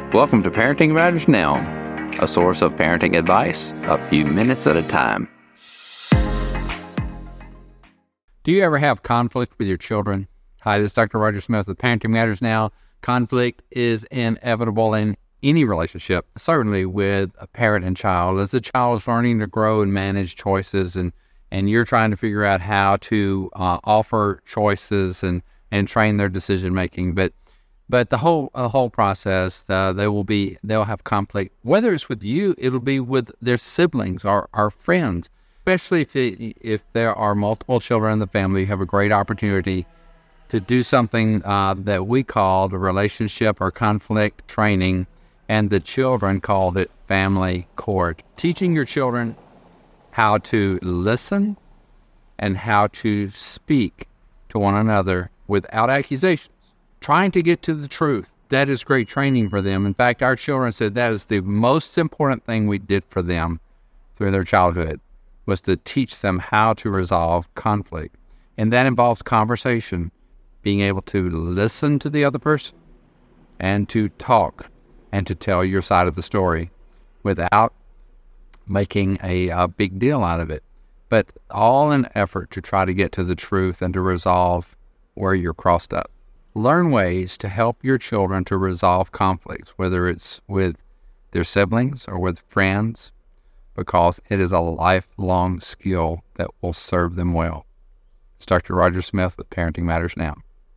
Welcome to Parenting Matters Now, a source of parenting advice a few minutes at a time. Do you ever have conflict with your children? Hi, this is Dr. Roger Smith with Parenting Matters Now. Conflict is inevitable in any relationship, certainly with a parent and child. As the child is learning to grow and manage choices, and you're trying to figure out how to offer choices and train their decision making. But the whole process, they'll have conflict. Whether it's with you, it'll be with their siblings or friends. Especially if there are multiple children in the family, you have a great opportunity to do something that we call the relationship or conflict training, and the children called it family court. Teaching your children how to listen and how to speak to one another without accusations, trying to get to the truth. That is great training for them. In fact, our children said that is the most important thing we did for them through their childhood, was to teach them how to resolve conflict. And that involves conversation, being able to listen to the other person and to talk and to tell your side of the story without making a big deal out of it. But all in effort to try to get to the truth and to resolve where you're crossed up. Learn ways to help your children to resolve conflicts, whether it's with their siblings or with friends, because it is a lifelong skill that will serve them well. It's Dr. Roger Smith with Parenting Matters Now.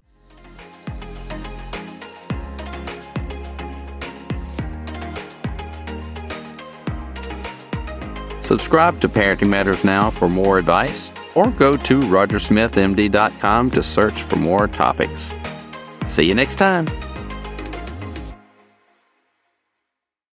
Subscribe to Parenting Matters Now for more advice, or go to rogersmithmd.com to search for more topics. See you next time.